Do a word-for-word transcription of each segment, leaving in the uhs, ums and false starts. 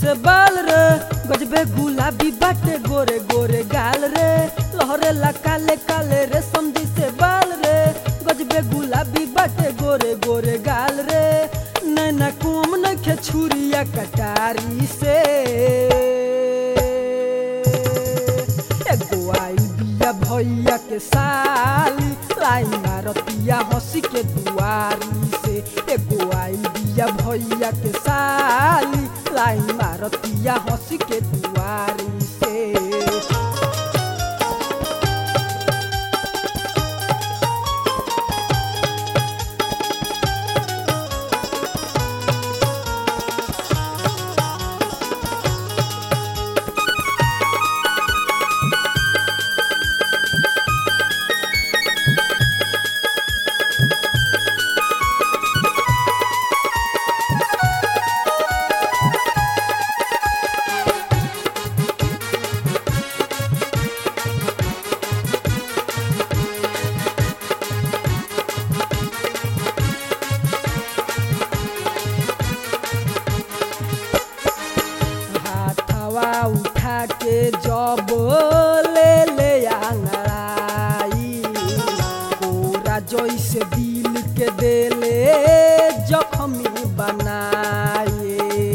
से बाल रे गजबे गुलाबी बाटे गोरे गोरे गाल रे लहरे ला काले काले रे समझी से बाल रे गजबे गुलाबी बाटे गोरे गोरे गाल रे नैना कुम नखे छुरिया कटारी से एगो आई बिया भैया के साली लाई मारतिया हंसी के दुआरी से एगो आई बिया भैया के साली लाई मारतिया हंसी के दुआरी से उठा के जब ले ले आंगड़ाई पूरा जैसे दिल के देले जख्मी बनाए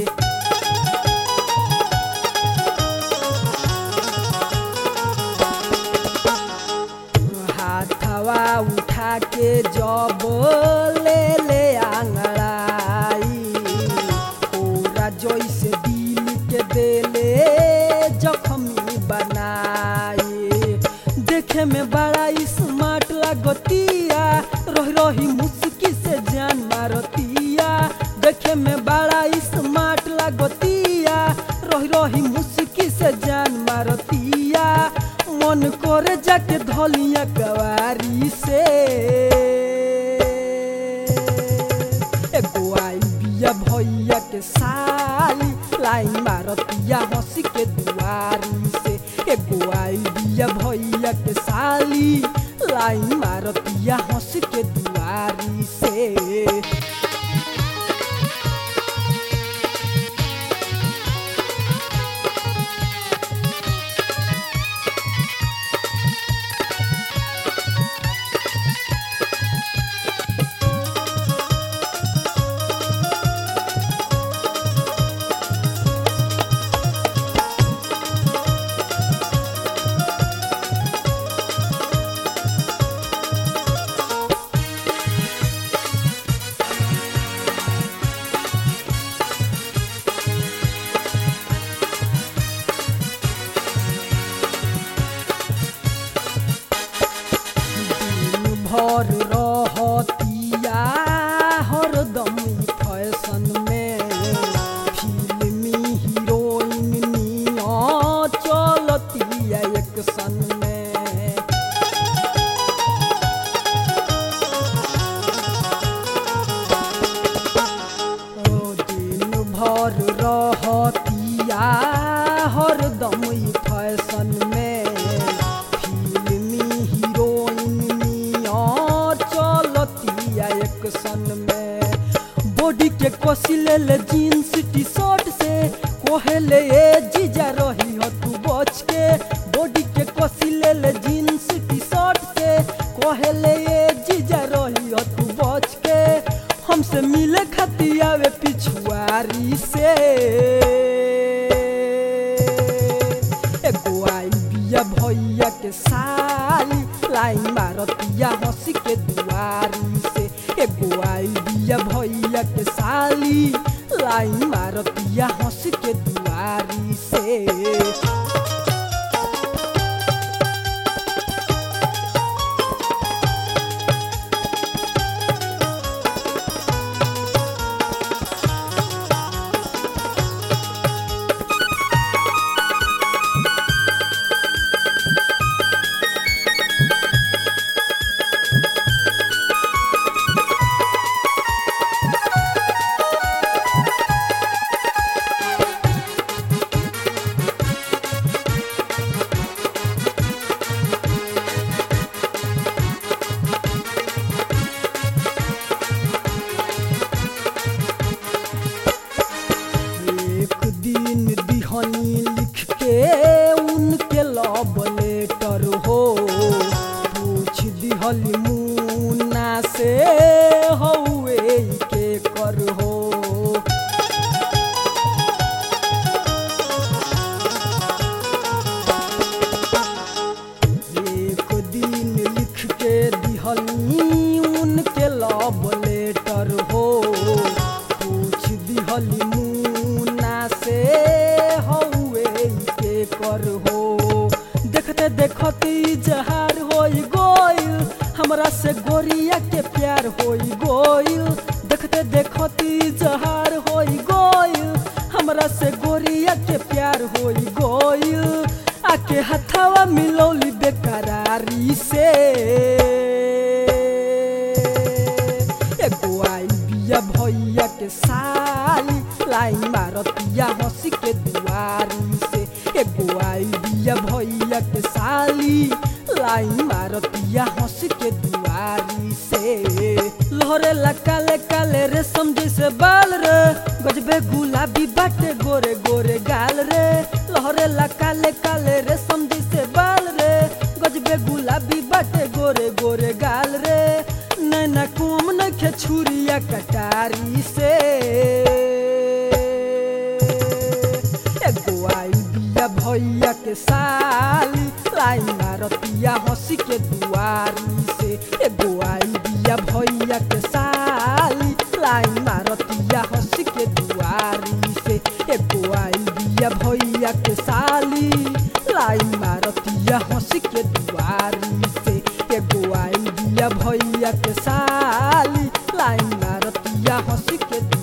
हाथवा उठा के जब ले ले आंगड़ाई पूरा जैसे दिल के देले जख्मी बनाए देखे में बड़ा स्मार्ट लागतिया रही रही मुस्की से जान मारतिया देखे में बड़ा स्मार्ट लागतिया रही रही मुस्की से जान मारतिया मन करे जाके धलिया कवारी से एगो आई बिया भैया के साली लाई मारतिया हंसी के दुआरी से एगो आई बिया भैया के साली लाई मारतिया हंसी के दुआरी से भर रहतिया हरदम फैशन में फिल्मी हीरोइन निया चलतिया एक्शन में ओ दिन भर रहतिया हरदम फैशन में बॉडी के कसी ले ले जीन्स टी शर्ट से कोहेले ए जीजा रही हो तू बच के बॉडी के कसी ले ले जीन्स टी शर्ट से कोहेले ए जीजा रही हो तू बच के हमसे मिले खाती आवे पिछुआरी से एगो आई बिया भैया के साली लाई मारतिया हंसी के दुआरी से एगो आई बिया भैया के साली लाई मारतिया हंसी के दुआरी से मेहरिया के प्यार होई गोइल आके हथवा मिलौली बेकरारी से एगो आई बिया भैया के साली लाई मारतिया हंसी के दुआरी से एगो आई बिया भैया के साली लाई मारतिया हंसी के दुआरी से लहरे ला काले काले रेशम जैसे बाल रे गजबे गुलाबी बाटे गोरे गोरे गाल रे लहरे ला काले काले रेशम जैसे बाल रे गजबे गुलाबी बाटे गोरे गोरे गाल रे नैना कुम नखे छुरिया कटारी से एगो आई बिया भैया के साली लाई मारतिया हंसी के दुआरी से एगो आई बिया भैया के साली लाई मारतिया हंसी के दुआरी से एगो आई बिया भैया के साली लाई मारतिया हंसी के दुआरी से एगो आई बिया भैया के साली लाई मारतिया हंसी के